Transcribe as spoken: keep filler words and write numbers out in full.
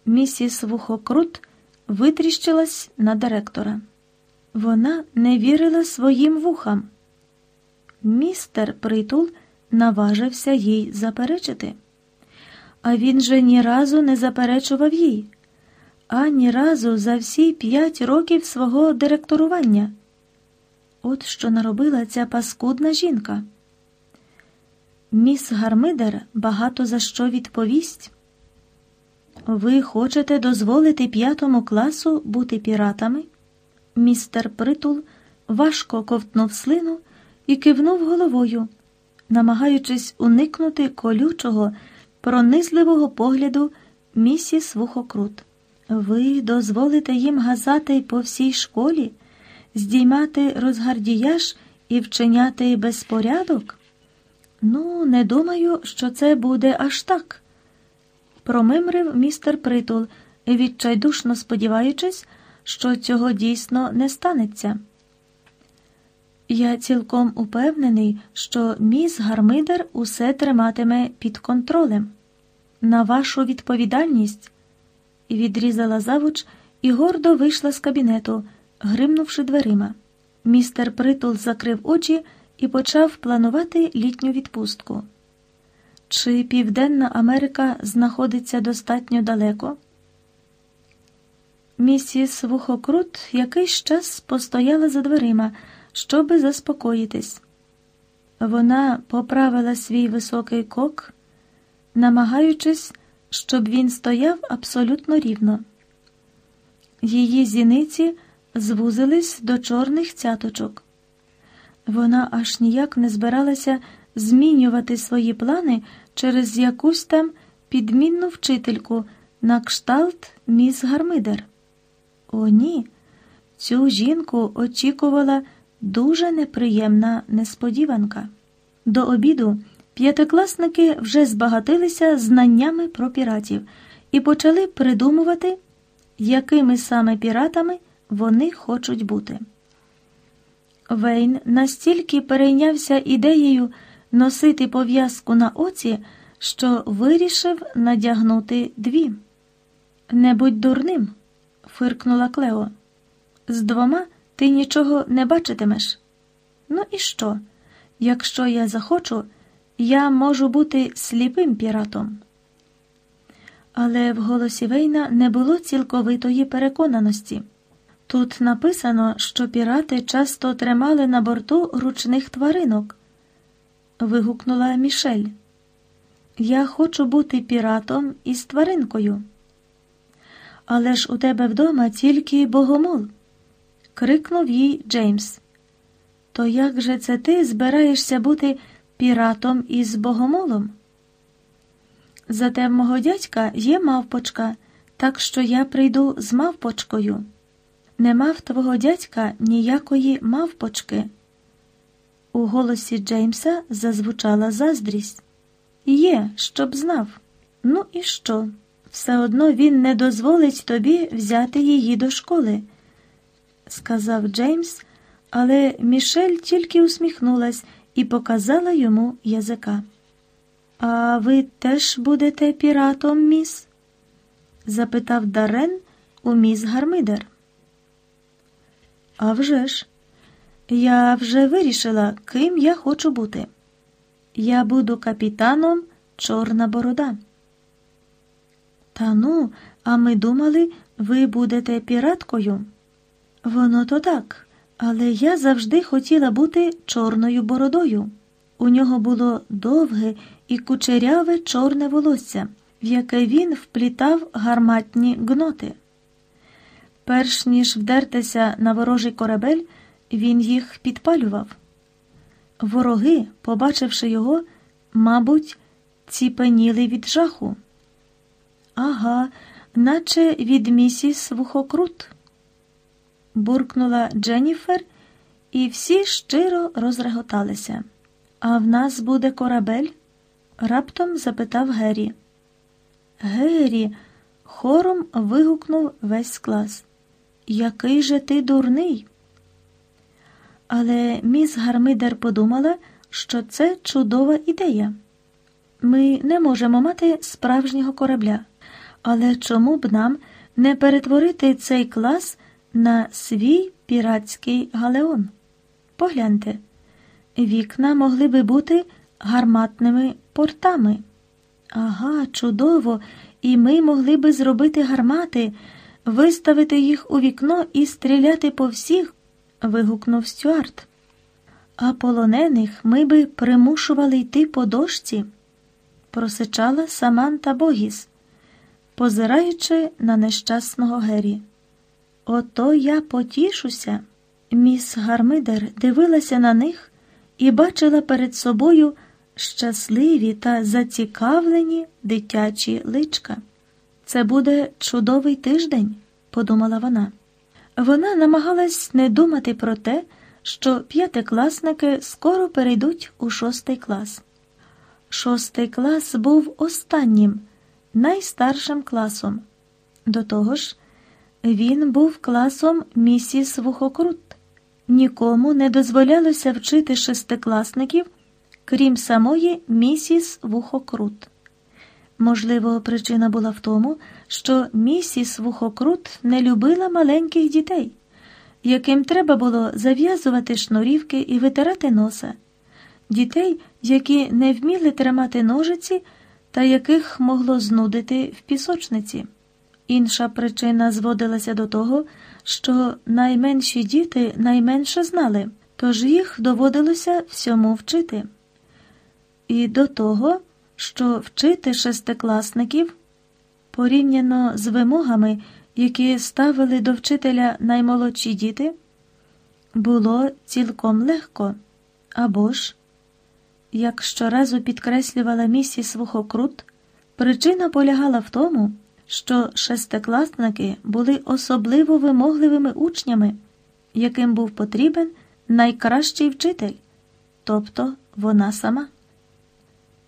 Місіс Вухокрут витріщилась на директора. Вона не вірила своїм вухам. Містер Притул наважився їй заперечити. А він же ні разу не заперечував їй. Ані разу за всі п'ять років свого директорування. От що наробила ця паскудна жінка. Міс Гармидер багато за що відповість. Ви хочете дозволити п'ятому класу бути піратами? Містер Притул важко ковтнув слину і кивнув головою, намагаючись уникнути колючого, пронизливого погляду місіс Вухокрут. Ви дозволите їм газати по всій школі, здіймати розгардіяж і вчиняти безпорядок? Ну, не думаю, що це буде аж так, промимрив містер Притул, відчайдушно сподіваючись, що цього дійсно не станеться. Я цілком упевнений, що міс Гармидер усе триматиме під контролем. На вашу відповідальність, відрізала завуч і гордо вийшла з кабінету, гримнувши дверима. Містер Притул закрив очі і почав планувати літню відпустку. Чи Південна Америка знаходиться достатньо далеко? Місіс Вухокрут якийсь час постояла за дверима, щоби заспокоїтись. Вона поправила свій високий кок, намагаючись, щоб він стояв абсолютно рівно. Її зіниці звузились до чорних цяточок. Вона аж ніяк не збиралася змінювати свої плани через якусь там підмінну вчительку на кшталт міс Гармидер. О, ні, цю жінку очікувала дуже неприємна несподіванка. До обіду п'ятикласники вже збагатилися знаннями про піратів і почали придумувати, якими саме піратами вони хочуть бути. Вейн настільки перейнявся ідеєю носити пов'язку на оці, що вирішив надягнути дві. «Не будь дурним», – фиркнула Клео. «З двома ти нічого не бачитимеш. Ну і що? Якщо я захочу, я можу бути сліпим піратом». Але в голосі Вейна не було цілковитої переконаності. Тут написано, що пірати часто тримали на борту ручних тваринок. Вигукнула Мішель. «Я хочу бути піратом із тваринкою». «Але ж у тебе вдома тільки богомол», – крикнув їй Джеймс. «То як же це ти збираєшся бути піратом із богомолом?» «Зате в мого дядька є мавпочка, так що я прийду з мавпочкою». «Нема в твого дядька ніякої мавпочки». У голосі Джеймса зазвучала заздрість. «Є, щоб знав. Ну і що? Все одно він не дозволить тобі взяти її до школи», – сказав Джеймс, але Мішель тільки усміхнулась і показала йому язика. «А ви теж будете піратом, міс?» – запитав Даррен у міс Гармидер. «А вже ж, я вже вирішила, ким я хочу бути. Я буду капітаном Чорна Борода». «Та ну, а ми думали, ви будете піраткою». «Воно то так, але я завжди хотіла бути Чорною Бородою». У нього було довге і кучеряве чорне волосся, в яке він вплітав гарматні гноти. Перш ніж вдертися на ворожий корабель, він їх підпалював. Вороги, побачивши його, мабуть, ціпеніли від жаху. «Ага, наче від місіс Вухокрут», – буркнула Дженніфер, і всі щиро розреготалися. «А в нас буде корабель?» – раптом запитав Геррі. «Геррі!» – хором вигукнув весь клас. «Який же ти дурний!» Але міс Гармидер подумала, що це чудова ідея. «Ми не можемо мати справжнього корабля, Але чому б нам не перетворити цей клас на свій піратський галеон? Погляньте, вікна могли би бути гарматними портами. Ага, чудово, і ми могли би зробити гармати, виставити їх у вікно і стріляти по всіх, вигукнув Стюарт. А полонених ми би примушували йти по дошці, просичала Саманта Богіс, позираючи на нещасного Гері. Ото я потішуся. Міс Гармидер дивилася на них і бачила перед собою щасливі та зацікавлені дитячі личка. Це буде чудовий тиждень, подумала вона. Вона намагалась не думати про те, що п'ятикласники скоро перейдуть у шостий клас. Шостий клас був останнім, найстаршим класом. До того ж, він був класом місіс Вухокрут. Нікому не дозволялося вчити шестикласників, крім самої місіс Вухокрут. Можливо, причина була в тому, що місіс Вухокрут не любила маленьких дітей, яким треба було зав'язувати шнурівки і витирати носа, дітей, які не вміли тримати ножиці та яких могло знудити в пісочниці. Інша причина зводилася до того, що найменші діти найменше знали, тож їх доводилося всьому вчити. І до того, що вчити шестикласників, порівняно з вимогами, які ставили до вчителя наймолодші діти, було цілком легко. Або ж, як щоразу підкреслювала місіс Вухокрут, причина полягала в тому, що шестикласники були особливо вимогливими учнями, яким був потрібен найкращий вчитель, тобто вона сама.